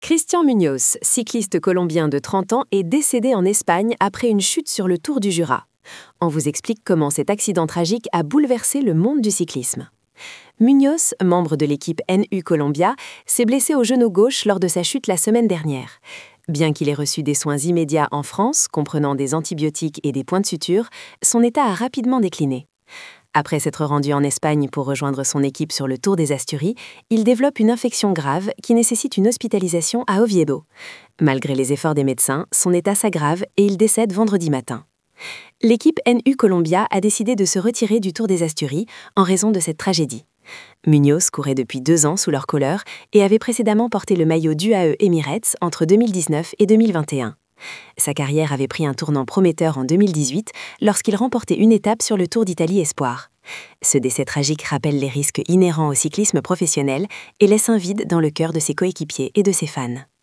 Cristian Muñoz, cycliste colombien de 30 ans, est décédé en Espagne après une chute sur le Tour du Jura. On vous explique comment cet accident tragique a bouleversé le monde du cyclisme. Muñoz, membre de l'équipe NU Colombia, s'est blessé au genou gauche lors de sa chute la semaine dernière. Bien qu'il ait reçu des soins immédiats en France, comprenant des antibiotiques et des points de suture, son état a rapidement décliné. Après s'être rendu en Espagne pour rejoindre son équipe sur le Tour des Asturies, il développe une infection grave qui nécessite une hospitalisation à Oviedo. Malgré les efforts des médecins, son état s'aggrave et il décède vendredi matin. L'équipe NU Colombia a décidé de se retirer du Tour des Asturies en raison de cette tragédie. Muñoz courait depuis 2 ans sous leur couleur et avait précédemment porté le maillot d'UAE Emirates entre 2019 et 2021. Sa carrière avait pris un tournant prometteur en 2018 lorsqu'il remportait une étape sur le Tour d'Italie Espoir. Ce décès tragique rappelle les risques inhérents au cyclisme professionnel et laisse un vide dans le cœur de ses coéquipiers et de ses fans.